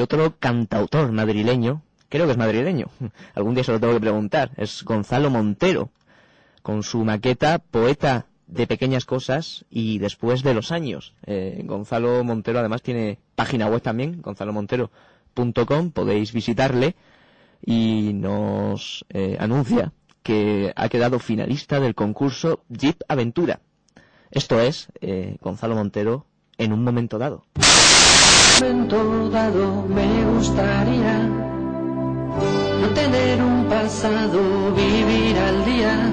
otro cantautor madrileño, creo que es madrileño, algún día se lo tengo que preguntar, es Gonzalo Montero, con su maqueta Poeta de pequeñas cosas y después de los años. Gonzalo Montero además tiene página web también, gonzalomontero.com, podéis visitarle, y nos anuncia que ha quedado finalista del concurso Jeep Aventura. Esto es Gonzalo Montero en un momento dado. En un momento dado me gustaría no tener un pasado, vivir al día.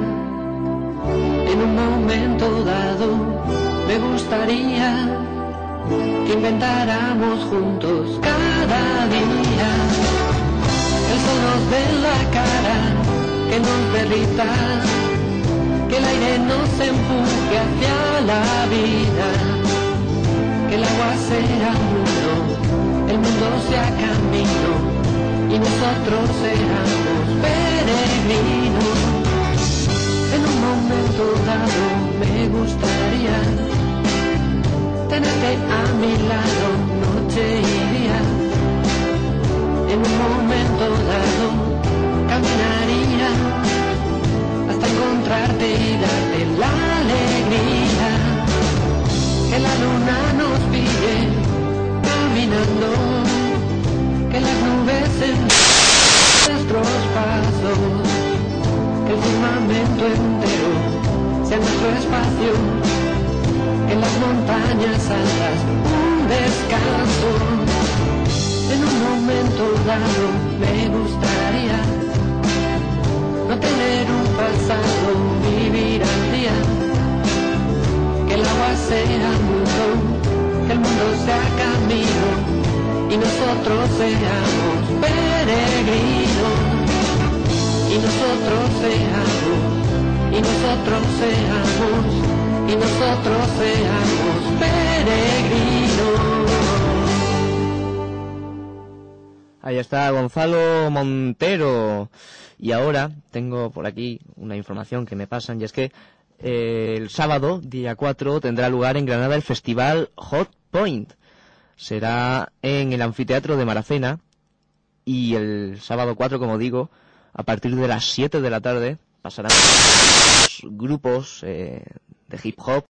En un momento dado me gustaría que inventáramos juntos cada día. El sol nos dé en la cara, que nos derrita, que el aire nos empuje hacia la vida, que el agua sea mundo, el mundo sea camino y nosotros seamos peregrinos. En un momento dado me gustaría tenerte a mi lado noche y día. En un momento dado caminaría hasta encontrarte y darte la alegría. Que la luna nos pille caminando, que las nubes en nuestros pasos, que el firmamento entero sea nuestro espacio, que las montañas altas un descanso. En un momento dado me gustaría no tener un pasado, vivir al día, que el agua sea mundo, que el mundo sea camino y nosotros seamos peregrinos, y nosotros seamos, y nosotros seamos, y nosotros seamos peregrinos. Ahí está Gonzalo Montero. Y ahora tengo por aquí una información que me pasan, y es que el sábado, día 4, tendrá lugar en Granada el festival Hot Point. Será en el anfiteatro de Maracena, y el sábado 4, como digo, a partir de las 7 de la tarde pasarán grupos de hip hop